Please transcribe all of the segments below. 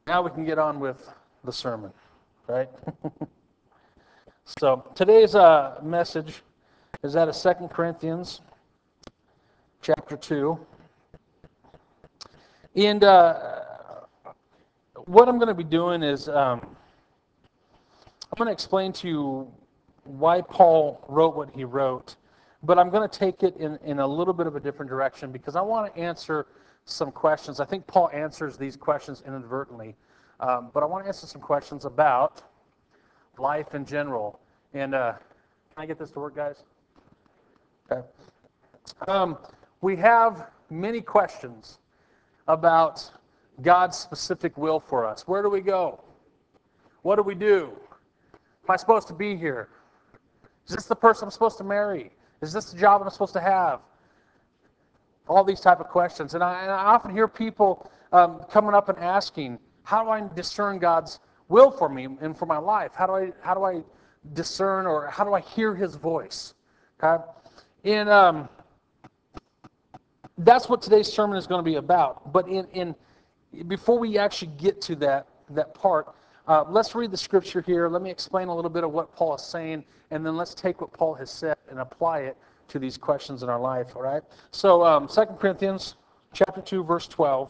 Now we can get on with the sermon, right? So today's message is out of 2 Corinthians chapter 2. And what I'm going to be doing is I'm going to explain to you why Paul wrote what he wrote, but I'm going to take it in a little bit of a different direction because I want to answer some questions. I think Paul answers these questions inadvertently, but I want to answer some questions about life in general. And can I get this to work, guys? Okay. We have many questions about God's specific will for us. Where do we go? What do we do? Am I supposed to be here? Is this the person I'm supposed to marry? Is this the job I'm supposed to have? All these type of questions. And I often hear people coming up and asking, how do I discern God's will for me and for my life? How do I discern, or how do I hear His voice? Okay? And that's what today's sermon is going to be about. But before we actually get to that part, let's read the scripture here. Let me explain a little bit of what Paul is saying, and then let's take what Paul has said and apply it to these questions in our life, all right? So 2 Corinthians chapter 2, verse 12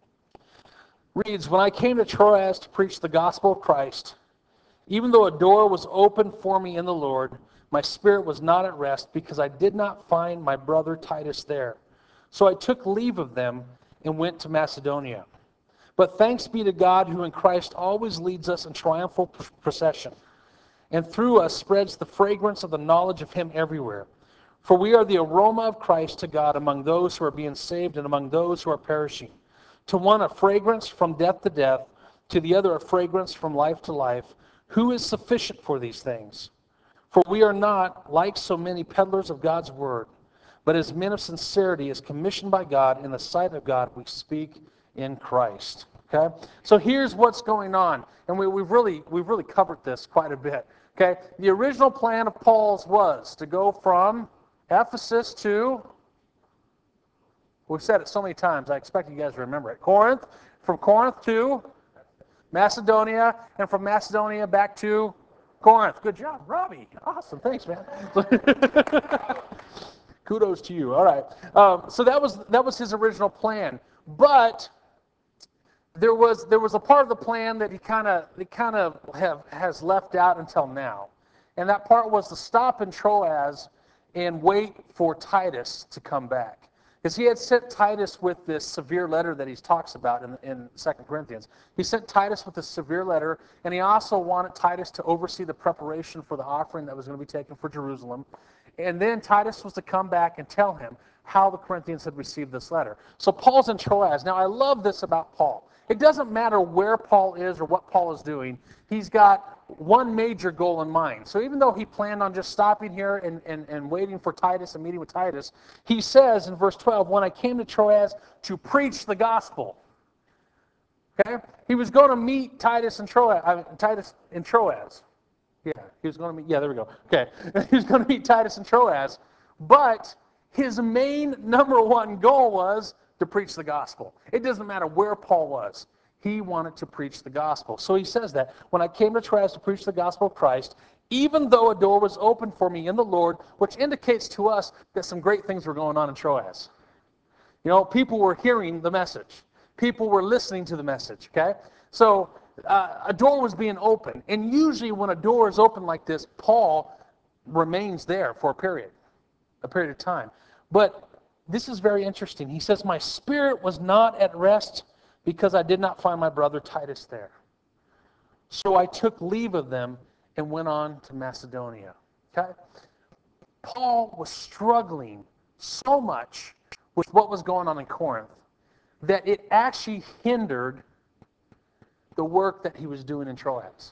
reads, "When I came to Troas to preach the gospel of Christ, even though a door was open for me in the Lord, my spirit was not at rest because I did not find my brother Titus there. So I took leave of them and went to Macedonia. But thanks be to God who in Christ always leads us in triumphal procession, and through us spreads the fragrance of the knowledge of Him everywhere. For we are the aroma of Christ to God among those who are being saved and among those who are perishing. To one a fragrance from death to death, to the other a fragrance from life to life. Who is sufficient for these things? For we are not, like so many peddlers of God's word, but as men of sincerity, as commissioned by God in the sight of God, we speak in Christ." Okay? So here's what's going on. And we've really covered this quite a bit. Okay? The original plan of Paul's was to go from Ephesus to, we've said it so many times, I expect you guys to remember it. Corinth, from Corinth to Macedonia, and from Macedonia back to Corinth. Good job, Robbie. Awesome. Thanks, man. Kudos to you. All right. So that was his original plan. But there was a part of the plan that he kind of has left out until now, and that part was to stop in Troas and wait for Titus to come back, because he had sent Titus with this severe letter that he talks about in 2 Corinthians. He sent Titus with a severe letter, and he also wanted Titus to oversee the preparation for the offering that was going to be taken for Jerusalem. And then Titus was to come back and tell him how the Corinthians had received this letter. So Paul's in Troas. Now, I love this about Paul. It doesn't matter where Paul is or what Paul is doing. He's got one major goal in mind. So even though he planned on just stopping here and waiting for Titus and meeting with Titus, he says in verse 12, "When I came to Troas to preach the gospel." Okay? He was going to meet Titus in Troas. Yeah, he was going to meet, yeah, there we go. Okay. He was going to meet Titus in Troas, but his main number one goal was to preach the gospel. It doesn't matter where Paul was. He wanted to preach the gospel. So he says that, "When I came to Troas to preach the gospel of Christ, even though a door was open for me in the Lord," which indicates to us that some great things were going on in Troas. You know, people were hearing the message. People were listening to the message, okay? So a door was being opened. And usually when a door is open like this, Paul remains there for a period of time. But this is very interesting. He says, "My spirit was not at rest because I did not find my brother Titus there. So I took leave of them and went on to Macedonia." Okay? Paul was struggling so much with what was going on in Corinth that it actually hindered the work that he was doing in Troas.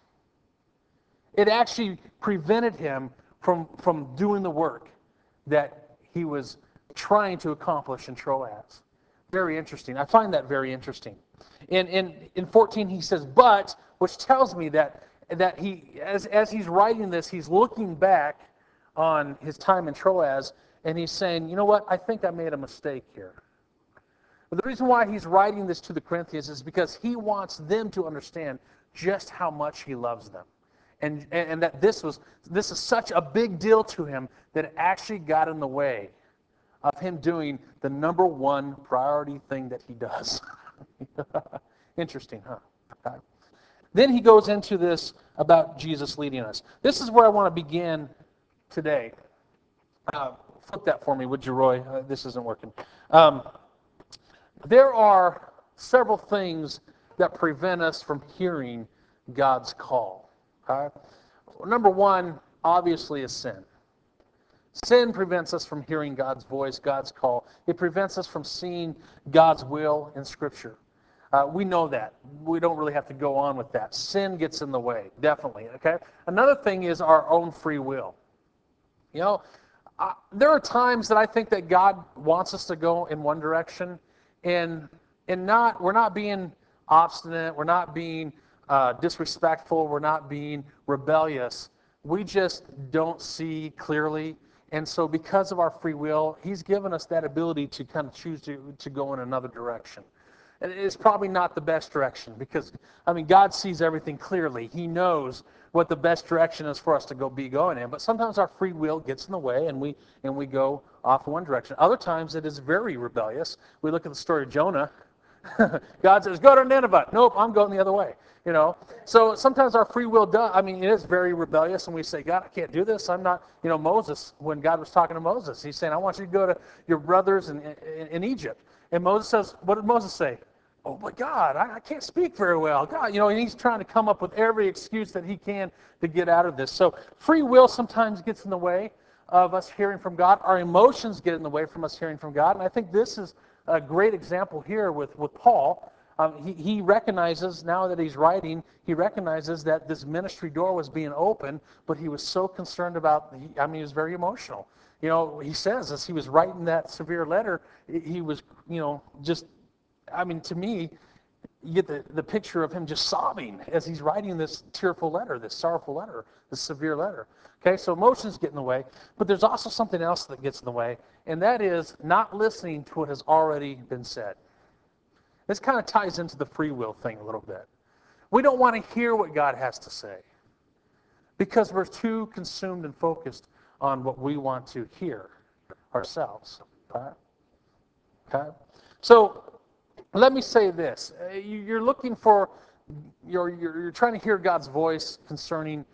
It actually prevented him from doing the work that he was trying to accomplish in Troas. Very interesting. I find that very interesting. In 14 he says, "But," which tells me that he, as he's writing this, he's looking back on his time in Troas, and he's saying, "You know what? I think I made a mistake here." But the reason why he's writing this to the Corinthians is because he wants them to understand just how much he loves them. And that this is such a big deal to him that it actually got in the way of him doing the number one priority thing that he does. Interesting, huh? Okay. Then he goes into this about Jesus leading us. This is where I want to begin today. Flip that for me, would you, Roy? This isn't working. There are several things that prevent us from hearing God's call. Okay? Number one, obviously, is sin. Sin prevents us from hearing God's voice, God's call. It prevents us from seeing God's will in Scripture. We know that. We don't really have to go on with that. Sin gets in the way, definitely. Okay. Another thing is our own free will. You know, there are times that I think that God wants us to go in one direction, and we're not being obstinate, we're not being disrespectful, we're not being rebellious. We just don't see clearly. And so because of our free will, he's given us that ability to kind of choose to go in another direction. And it's probably not the best direction because, God sees everything clearly. He knows what the best direction is for us to be going in. But sometimes our free will gets in the way and we go off in one direction. Other times it is very rebellious. We look at the story of Jonah. God says, go to Nineveh. Nope, I'm going the other way. So sometimes our free will it is very rebellious, and we say, God, I can't do this. I'm not, Moses, when God was talking to Moses, he's saying, I want you to go to your brothers in Egypt. And Moses says, what did Moses say? Oh my God, I can't speak very well. God, and he's trying to come up with every excuse that he can to get out of this. So free will sometimes gets in the way of us hearing from God. Our emotions get in the way from us hearing from God. And I think this is a great example here with Paul. He recognizes, now that he's writing, he recognizes that this ministry door was being opened, but he was so concerned about, he was very emotional. He says, as he was writing that severe letter, he was, to me, you get the picture of him just sobbing as he's writing this tearful letter, this sorrowful letter, this severe letter. Okay, so emotions get in the way, but there's also something else that gets in the way, and that is not listening to what has already been said. This kind of ties into the free will thing a little bit. We don't want to hear what God has to say because we're too consumed and focused on what we want to hear ourselves. Okay? So let me say this. You're looking for, you're trying to hear God's voice concerning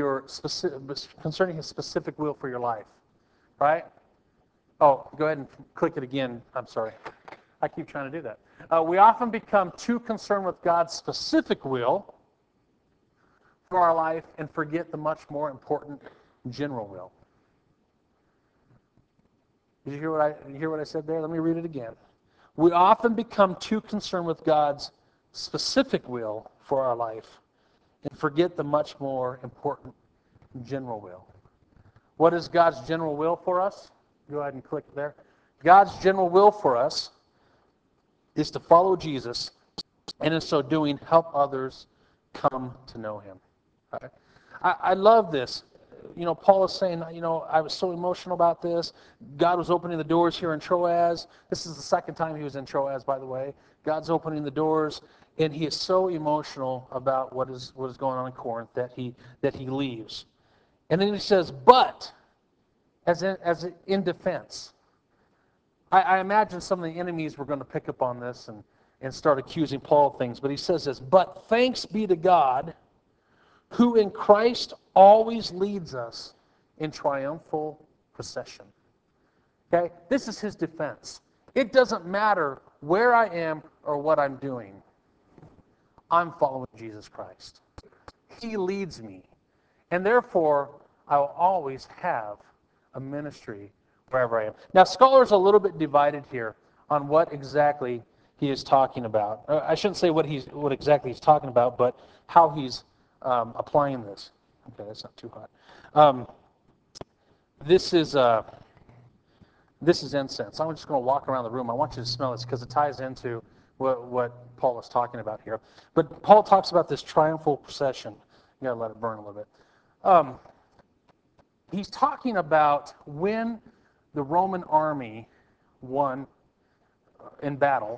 His specific will for your life. Right? Oh, go ahead and click it again. I'm sorry. I keep trying to do that. We often become too concerned with God's specific will for our life and forget the much more important general will. Did you hear what I said there? Let me read it again. We often become too concerned with God's specific will for our life and forget the much more important general will. What is God's general will for us? Go ahead and click there. God's general will for us is to follow Jesus, and in so doing, help others come to know him. Right? I love this. Paul is saying, I was so emotional about this. God was opening the doors here in Troas. This is the second time he was in Troas, by the way. God's opening the doors, and he is so emotional about what is going on in Corinth that he leaves. And then he says, but, as in defense. I imagine some of the enemies were going to pick up on this and start accusing Paul of things. But he says this, but thanks be to God, who in Christ always leads us in triumphal procession. Okay? This is his defense. It doesn't matter where I am or what I'm doing. I'm following Jesus Christ. He leads me. And therefore, I will always have a ministry wherever I am. Now, scholars are a little bit divided here on what exactly he is talking about. I shouldn't say what exactly he's talking about, but how he's applying this. Okay, that's not too hot. This is incense. I'm just going to walk around the room. I want you to smell this because it ties into what Paul is talking about here. But Paul talks about this triumphal procession. You got to let it burn a little bit. He's talking about when the Roman army won in battle,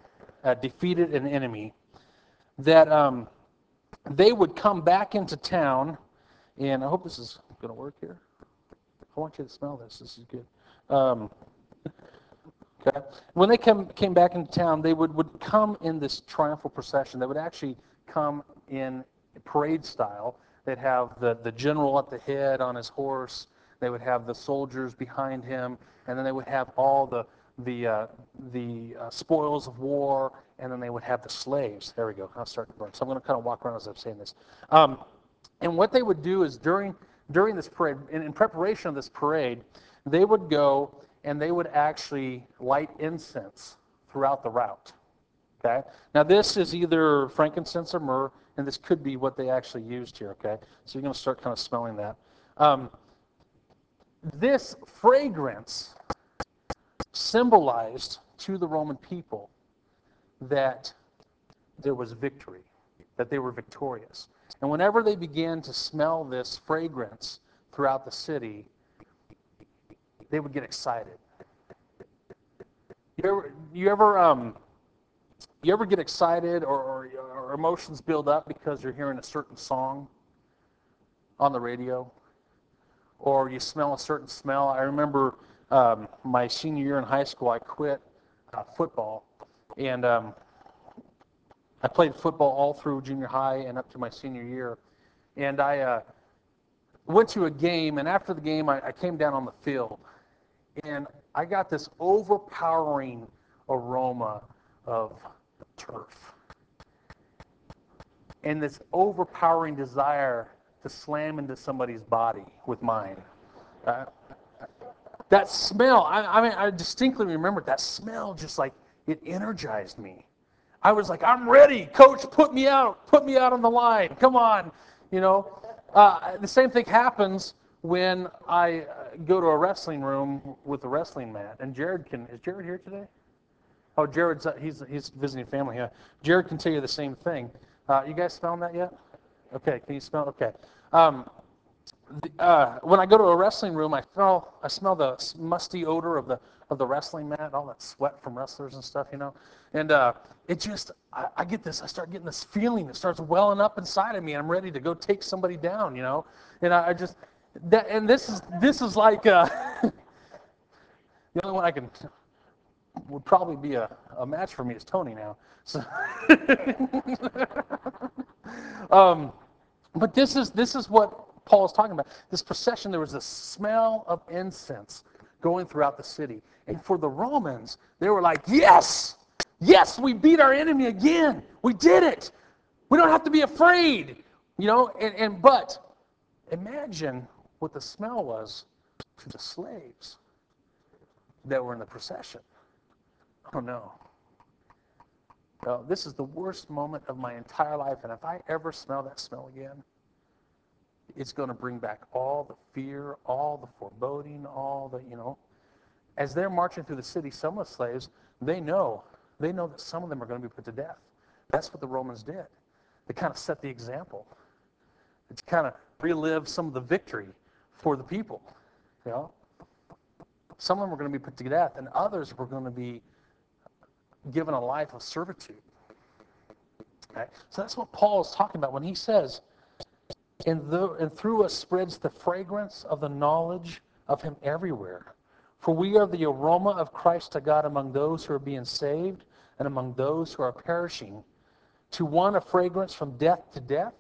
defeated an enemy, that they would come back into town, and I hope this is going to work here. I want you to smell this. This is good. Okay. When they came back into town, they would come in this triumphal procession. They would actually come in parade style. They'd have the general at the head on his horse. They would have the soldiers behind him, and then they would have all the spoils of war, and then they would have the slaves. There we go. I'll start to burn. So I'm going to kind of walk around as I'm saying this. And what they would do is during this parade, in preparation of this parade, they would go and they would actually light incense throughout the route. Okay? Now this is either frankincense or myrrh, and this could be what they actually used here. Okay? So you're going to start kind of smelling that. This fragrance symbolized to the Roman people that there was victory, that they were victorious. And whenever they began to smell this fragrance throughout the city, they would get excited. You ever get excited or emotions build up because you're hearing a certain song on the radio, or you smell a certain smell? I remember my senior year in high school, I quit football, and I played football all through junior high and up to my senior year. And I went to a game, and after the game, I came down on the field, and I got this overpowering aroma of turf and this overpowering desire to slam into somebody's body with mine. That smell, I mean, I distinctly remember that smell, just like it energized me. I was like, I'm ready, coach, put me out on the line, come on. You know, the same thing happens when I go to a wrestling room with a wrestling mat. And is Jared here today? Oh, Jared's, he's visiting family. Yeah. Jared can tell you the same thing. You guys smelling that yet? Okay, can you smell? Okay. When I go to a wrestling room, I smell the musty odor of the wrestling mat, all that sweat from wrestlers and stuff, you know. And it just, I start getting this feeling that starts welling up inside of me, and I'm ready to go take somebody down, you know. And I just, and this is like the only one I can would probably be a match for me is Tony now. So, but this is what Paul is talking about. This procession, there was a smell of incense going throughout the city. And for the Romans, they were like, yes, we beat our enemy again. We did it. We don't have to be afraid. You know, but imagine what the smell was to the slaves that were in the procession. Oh no. Well, this is the worst moment of my entire life, and if I ever smell that smell again, it's going to bring back all the fear, all the foreboding, all the, you know. As they're marching through the city, some of the slaves, they know that some of them are going to be put to death. That's what the Romans did. They kind of set the example. It's kind of relive some of the victory for the people. You know, some of them were going to be put to death, and others were going to be given a life of servitude. Okay? So that's what Paul is talking about when he says, and through us spreads the fragrance of the knowledge of him everywhere. For we are the aroma of Christ to God among those who are being saved and among those who are perishing. To one, a fragrance from death to death.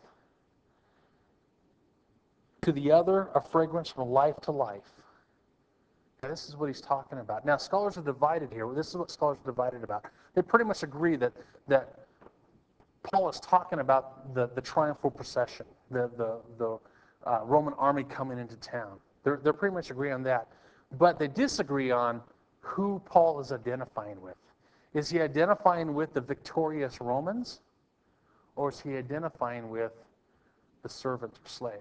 To the other, a fragrance from life to life. Now, this is what he's talking about. Now, scholars are divided here. This is what scholars are divided about. They pretty much agree that Paul is talking about the triumphal procession, the Roman army coming into town. They're pretty much agree on that. But they disagree on who Paul is identifying with. Is he identifying with the victorious Romans, or is he identifying with the servant or slave?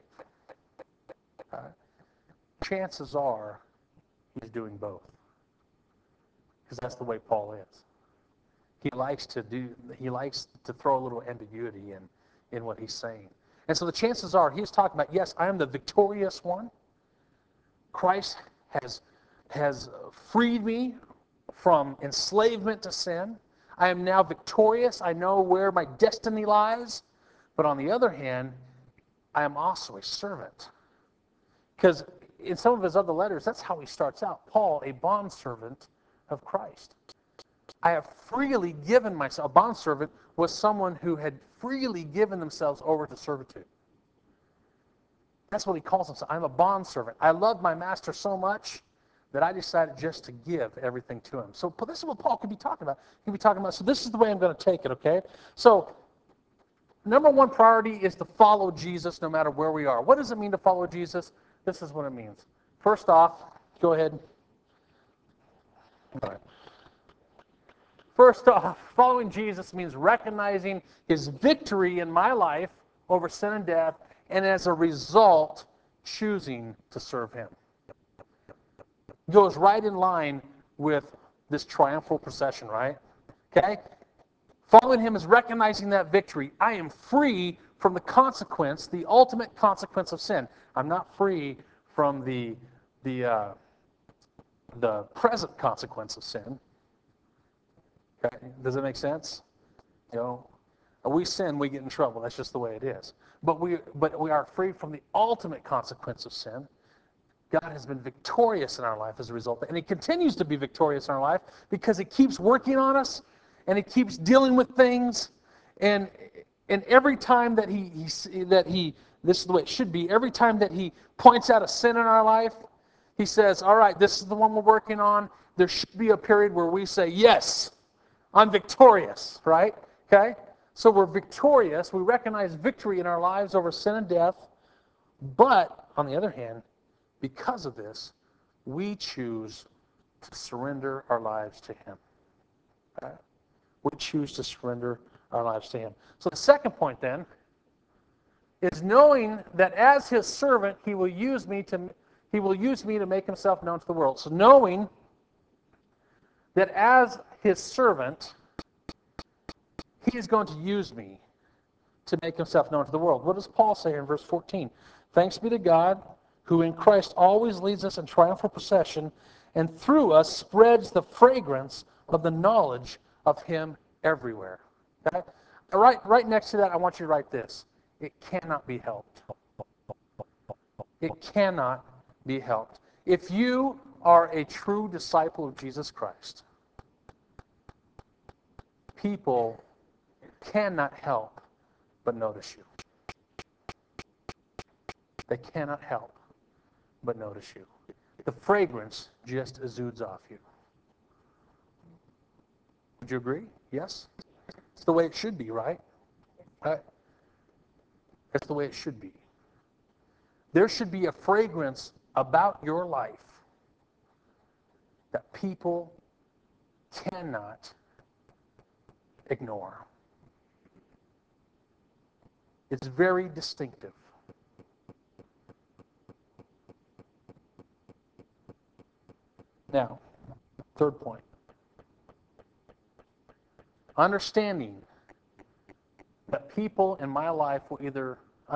Chances are he's doing both, because that's the way Paul is. He likes to throw a little ambiguity in what he's saying. And so the chances are he's talking about, yes, I am the victorious one. Christ has freed me from enslavement to sin. I am now victorious. I know where my destiny lies. But on the other hand, I am also a servant. Because in some of his other letters, that's how he starts out. Paul, a bondservant of Christ. I have freely given myself. A bondservant was someone who had freely given themselves over to servitude. That's what he calls himself. I'm a bondservant. I love my master so much that I decided just to give everything to him. So this is what Paul could be talking about. He could be talking about, so this is the way I'm going to take it, okay? So number one priority is to follow Jesus no matter where we are. What does it mean to follow Jesus? This is what it means. First off, go ahead. All right. First off, following Jesus means recognizing his victory in my life over sin and death, and as a result, choosing to serve him. Goes right in line with this triumphal procession, right? Okay? Following him is recognizing that victory. I am free from the consequence, the ultimate consequence of sin. I'm not free from the present consequence of sin. Okay? Does it make sense? You know, we sin, we get in trouble. That's just the way it is. But we are free from the ultimate consequence of sin. God has been victorious in our life as a result. And he continues to be victorious in our life because he keeps working on us and he keeps dealing with things. And every time that he this is the way it should be, every time that he points out a sin in our life, he says, all right, this is the one we're working on. There should be a period where we say, yes, I'm victorious, right? Okay? So we're victorious. We recognize victory in our lives over sin and death. But, on the other hand, because of this, we choose to surrender our lives to him. Okay? We choose to surrender our lives to him. So the second point then is knowing that as his servant, he will use me to make himself known to the world. So knowing that as his servant, he is going to use me to make himself known to the world. What does Paul say in verse 14? Thanks be to God, who in Christ always leads us in triumphal procession, and through us spreads the fragrance of the knowledge of him everywhere. Okay? Right next to that, I want you to write this. It cannot be helped. It cannot be helped. If you are a true disciple of Jesus Christ, people cannot help but notice you. They cannot help but notice you. The fragrance just exudes off you. Would you agree? Yes? It's the way it should be, right? That's the way it should be. There should be a fragrance about your life that people cannot ignore. It's very distinctive. Now, third point. Understanding that people in my life will either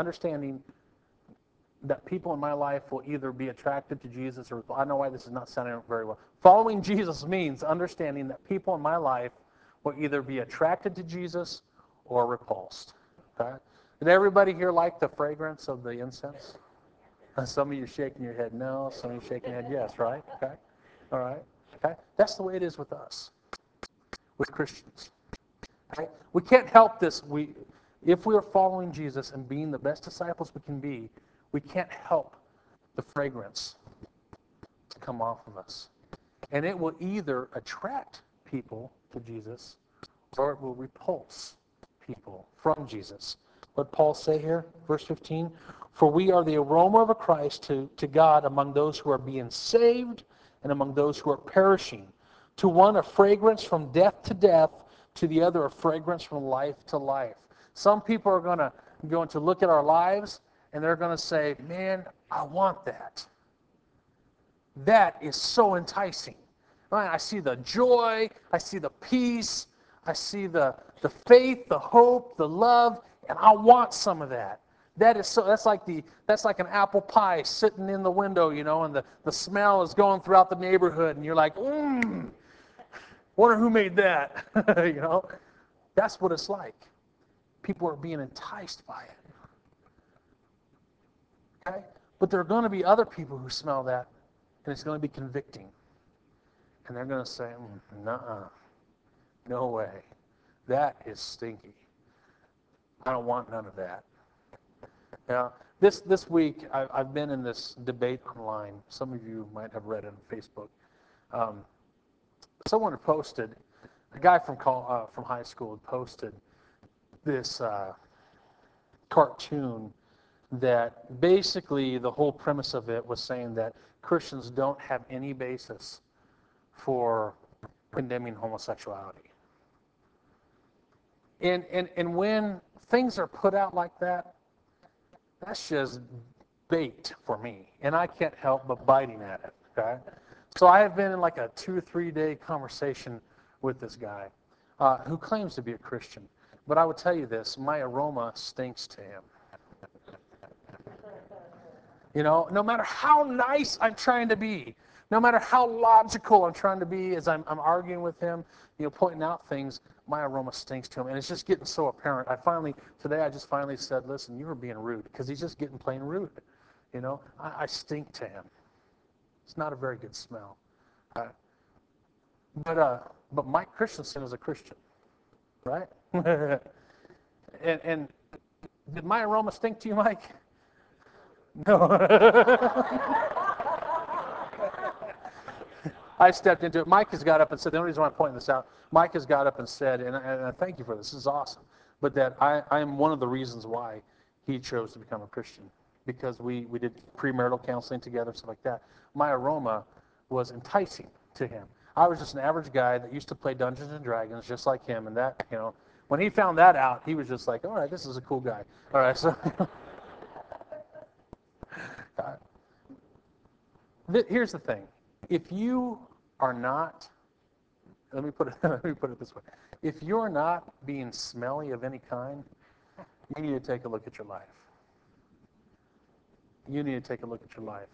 be attracted to Jesus or I know why this is not sounding very well. Following Jesus means understanding that people in my life will either be attracted to Jesus or repulsed. Okay? Did everybody here like the fragrance of the incense? Some of you shaking your head no, some of you shaking your head yes, right? Okay? All right? Okay? That's the way it is with us, with Christians. Okay? We can't help this. If we are following Jesus and being the best disciples we can be, we can't help the fragrance to come off of us. And it will either attract people to Jesus or it will repulse people from Jesus. What Paul say here, verse 15? For we are the aroma of a Christ to God among those who are being saved and among those who are perishing. To one a fragrance from death to death, to the other a fragrance from life to life. Some people are going to look at our lives and they're going to say, man, I want that. That is so enticing. I see the joy, I see the peace, I see the faith, the hope, the love, and I want some of that. That's like an apple pie sitting in the window, and the smell is going throughout the neighborhood, and you're like, Wonder who made that. You know, that's what it's like. People are being enticed by it. Okay? But there are going to be other people who smell that, and it's going to be convicting. And they're going to say, nuh-uh, no way. That is stinky. I don't want none of that. Now, this week, I've been in this debate online. Some of you might have read it on Facebook. Someone had posted, a guy from high school had posted this cartoon that basically the whole premise of it was saying that Christians don't have any basis for condemning homosexuality. And when things are put out like that, that's just bait for me. And I can't help but biting at it, okay? So I have been in like a 2 or 3 day conversation with this guy who claims to be a Christian. But I would tell you this, my aroma stinks to him. You know, no matter how nice I'm trying to be, no matter how logical I'm trying to be as I'm arguing with him, you know, pointing out things, my aroma stinks to him. And it's just getting so apparent. Today I just finally said, listen, you were being rude, because he's just getting plain rude. You know, I stink to him. It's not a very good smell. But Mike Christensen is a Christian, right? and did my aroma stink to you, Mike? No. I stepped into it. Mike has got up and said, the only reason why I'm pointing this out, Mike has got up and said, and I thank you for this, this is awesome, but that I am one of the reasons why he chose to become a Christian, because we did premarital counseling together, stuff like that. My aroma was enticing to him. I was just an average guy that used to play Dungeons and Dragons just like him, and that, you know, when he found that out, he was just like, all right, this is a cool guy. All right, so here's the thing. If you are not, let me put it this way. If you're not being smelly of any kind, you need to take a look at your life. You need to take a look at your life.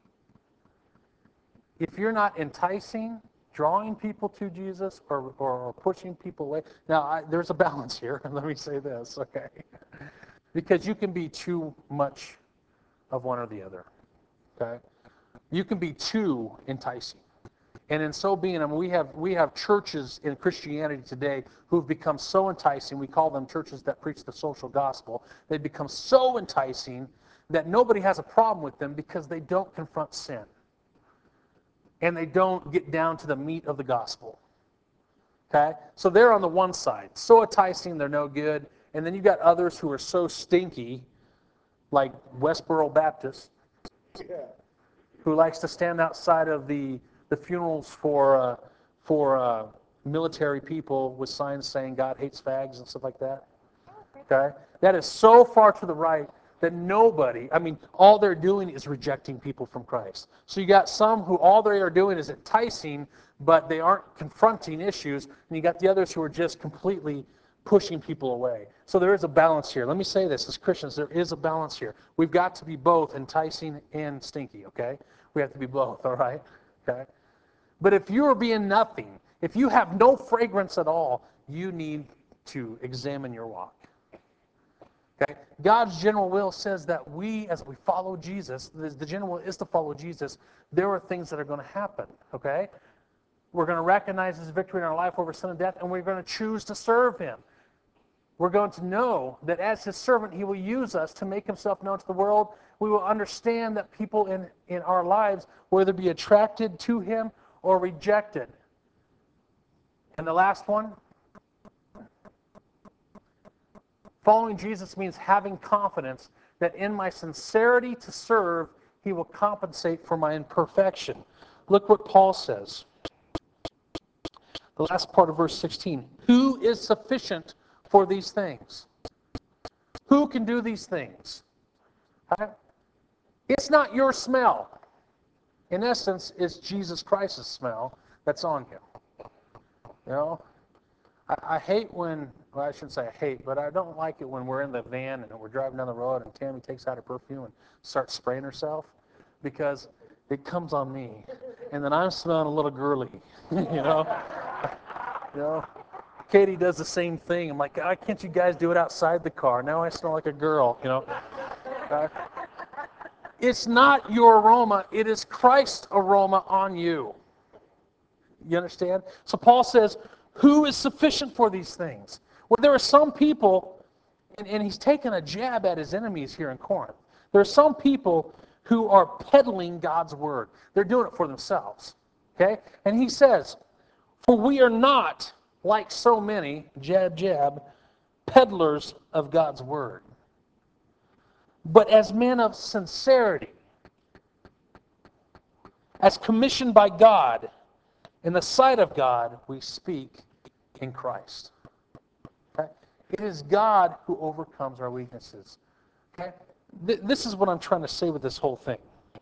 If you're not enticing, drawing people to Jesus, or pushing people away, now there's a balance here. Let me say this, okay? Because you can be too much of one or the other, okay? You can be too enticing. And in so being, I mean, we have churches in Christianity today who've become so enticing. We call them churches that preach the social gospel. They've become so enticing that nobody has a problem with them because they don't confront sin. And they don't get down to the meat of the gospel. Okay? So they're on the one side. So enticing, they're no good. And then you've got others who are so stinky, like Westboro Baptist, who likes to stand outside of the funerals for military people with signs saying God hates fags and stuff like that. Okay? That is so far to the right that nobody, I mean, all they're doing is rejecting people from Christ. So you got some who all they are doing is enticing, but they aren't confronting issues, and you got the others who are just completely pushing people away. So there is a balance here. Let me say this, as Christians, there is a balance here. We've got to be both enticing and stinky, okay? We have to be both, all right? Okay? But if you are being nothing, if you have no fragrance at all, you need to examine your walk. Okay? God's general will says that we, as we follow Jesus, the general will is to follow Jesus, there are things that are going to happen, okay? We're going to recognize His victory in our life over sin and death, and we're going to choose to serve Him. We're going to know that as His servant, He will use us to make Himself known to the world. We will understand that people in our lives, whether be attracted to Him or rejected. And the last one, following Jesus means having confidence that in my sincerity to serve, He will compensate for my imperfection. Look what Paul says. The last part of verse 16. Who is sufficient for these things? Who can do these things? It's not your smell. In essence, it's Jesus Christ's smell that's on you. You know? I hate when, well, I shouldn't say I hate, but I don't like it when we're in the van and we're driving down the road and Tammy takes out her perfume and starts spraying herself, because it comes on me. And then I'm smelling a little girly, you know? You know, Katie does the same thing. I'm like, why can't you guys do it outside the car? Now I smell like a girl, you know. It's not your aroma, it is Christ's aroma on you. You understand? So Paul says, who is sufficient for these things? Well, there are some people, and he's taken a jab at his enemies here in Corinth. There are some people who are peddling God's word. They're doing it for themselves. Okay? And he says, for we are not like so many, jab, jab, peddlers of God's word, but as men of sincerity, as commissioned by God, in the sight of God, we speak in Christ. Okay? It is God who overcomes our weaknesses. Okay? This is what I'm trying to say with this whole thing.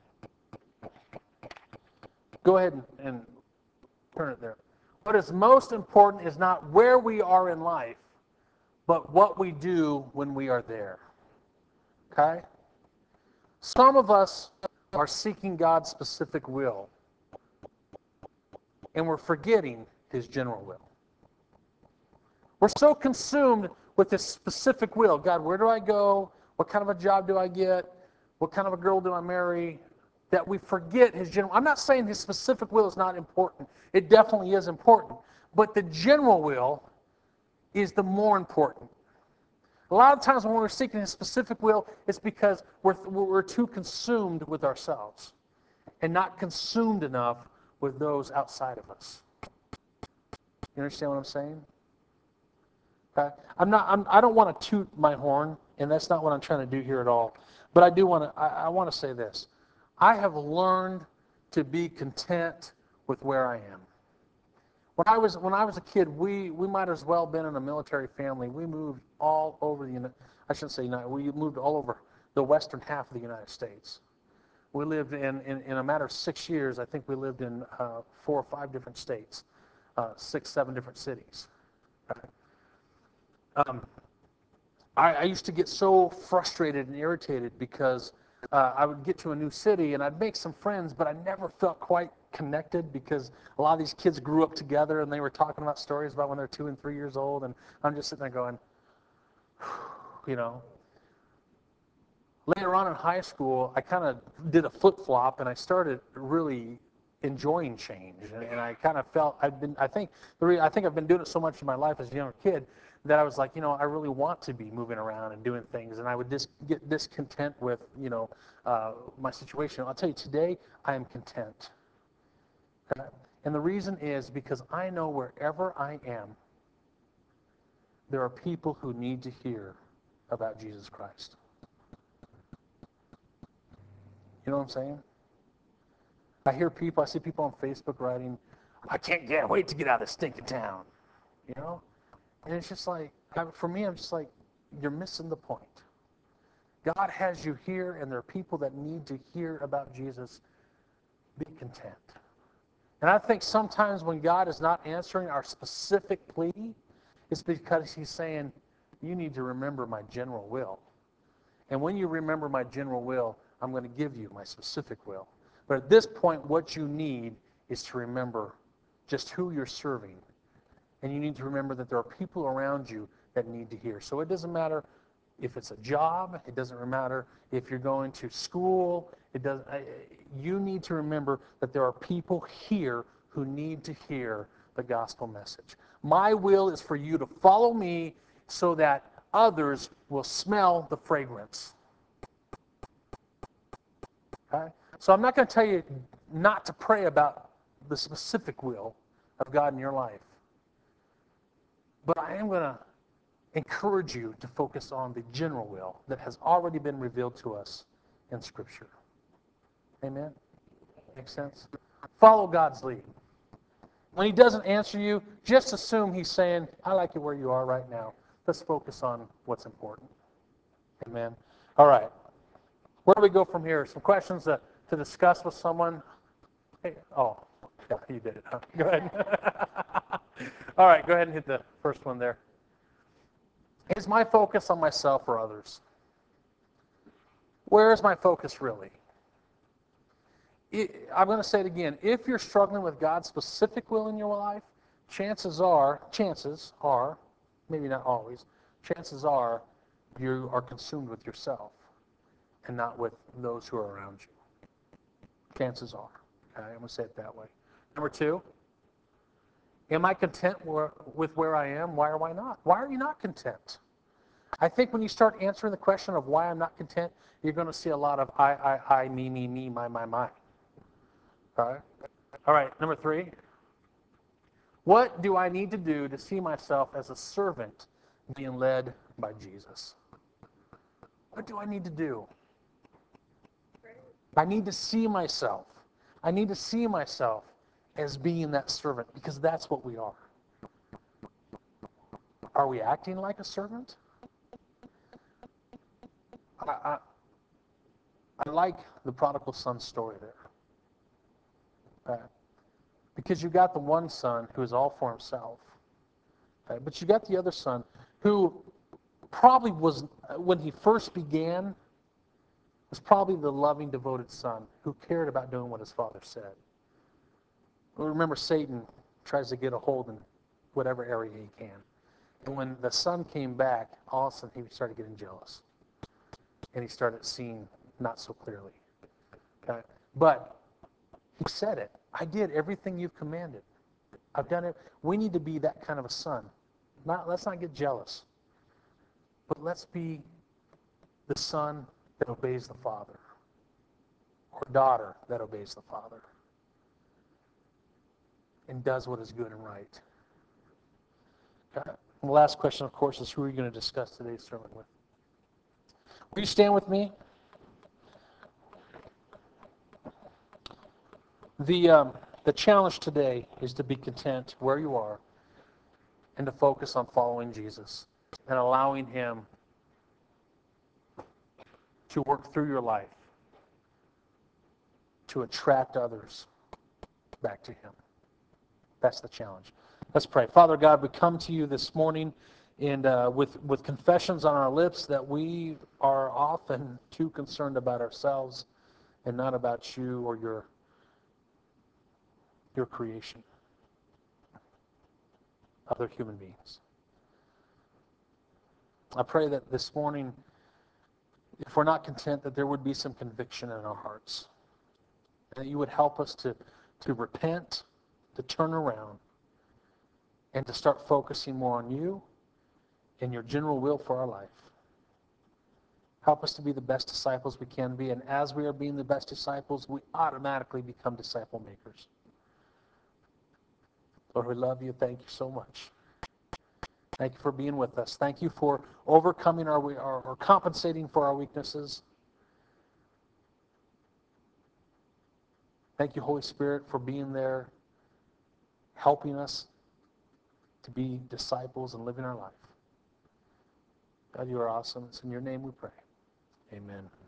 Go ahead and turn it there. What is most important is not where we are in life, but what we do when we are there. Okay? Some of us are seeking God's specific will, and we're forgetting His general will. We're so consumed with this specific will. God, where do I go? What kind of a job do I get? What kind of a girl do I marry? That we forget His general. I'm not saying His specific will is not important. It definitely is important. But the general will is the more important. A lot of times when we're seeking His specific will, it's because we're too consumed with ourselves and not consumed enough with those outside of us. You understand what I'm saying? Okay? I don't want to toot my horn, and that's not what I'm trying to do here at all. But I do want to. I want to say this. I have learned to be content with where I am. When I was a kid, we might as well have been in a military family. We moved all over I shouldn't say United. We moved all over the western half of the United States. We lived in a matter of 6 years. I think we lived in 4 or 5 different states, 6, 7 different cities. I used to get so frustrated and irritated because I would get to a new city and I'd make some friends, but I never felt quite connected because a lot of these kids grew up together and they were talking about stories about when they're 2 and 3 years old, and I'm just sitting there going, you know. Later on in high school, I kind of did a flip-flop and I started really enjoying change, and I kind of felt I think I've been doing it so much in my life as a younger kid that I was like, I really want to be moving around and doing things, and I would just get discontent with my situation. I'll tell you, today I am content, and the reason is because I know wherever I am, there are people who need to hear about Jesus Christ. You know what I'm saying? I see people on Facebook writing, I can't wait to get out of this stinking town. And it's just like, for me, I'm just like, you're missing the point. God has you here, and there are people that need to hear about Jesus. Be content. And I think sometimes when God is not answering our specific plea, it's because He's saying, you need to remember my general will. And when you remember my general will, I'm going to give you my specific will. But at this point, what you need is to remember just who you're serving. And you need to remember that there are people around you that need to hear. So it doesn't matter if it's a job. It doesn't matter if you're going to school. You need to remember that there are people here who need to hear the gospel message. My will is for you to follow me so that others will smell the fragrance. Okay? So I'm not going to tell you not to pray about the specific will of God in your life. But I am going to encourage you to focus on the general will that has already been revealed to us in Scripture. Amen? Make sense? Follow God's lead. When He doesn't answer you, just assume He's saying, I like you where you are right now. Let's focus on what's important. Amen? All right. Where do we go from here? Some questions to discuss with someone? Hey, oh, yeah, you did it. Huh? Go ahead. All right, go ahead and hit the first one there. Is my focus on myself or others? Where is my focus really? I'm going to say it again. If you're struggling with God's specific will in your life, chances are, maybe not always, chances are you are consumed with yourself and not with those who are around you. Chances are. Okay, I'm going to say it that way. Number two, am I content with where I am? Why or why not? Why are you not content? I think when you start answering the question of why I'm not content, you're going to see a lot of I, me, my. All right? All right, number three. What do I need to do to see myself as a servant being led by Jesus? What do I need to do? I need to see myself. I need to see myself as being that servant because that's what we are. Are we acting like a servant? I like the prodigal son story there. Because you got the one son who is all for himself. But you got the other son who probably was, when he first began, was probably the loving, devoted son who cared about doing what his father said. Remember, Satan tries to get a hold in whatever area he can. And when the son came back, all of a sudden he started getting jealous. And he started seeing not so clearly. Okay? But he said it. I did everything you've commanded. I've done it. We need to be that kind of a son. Let's not get jealous. But let's be the son that obeys the father. Or daughter that obeys the father. And does what is good and right. Okay. And the last question, of course, is who are you going to discuss today's sermon with? Will you stand with me? The challenge today is to be content where you are and to focus on following Jesus and allowing him to work through your life to attract others back to him. That's the challenge. Let's pray. Father God, we come to you this morning and with confessions on our lips that we are often too concerned about ourselves and not about you or your creation, other human beings. I pray that this morning, if we're not content, that there would be some conviction in our hearts. And that you would help us to repent, to turn around, and to start focusing more on you and your general will for our life. Help us to be the best disciples we can be, and as we are being the best disciples, we automatically become disciple makers. Lord, we love you. Thank you so much. Thank you for being with us. Thank you for overcoming or compensating for our weaknesses. Thank you, Holy Spirit, for being there, helping us to be disciples and living our life. God, you are awesome. It's in your name we pray. Amen.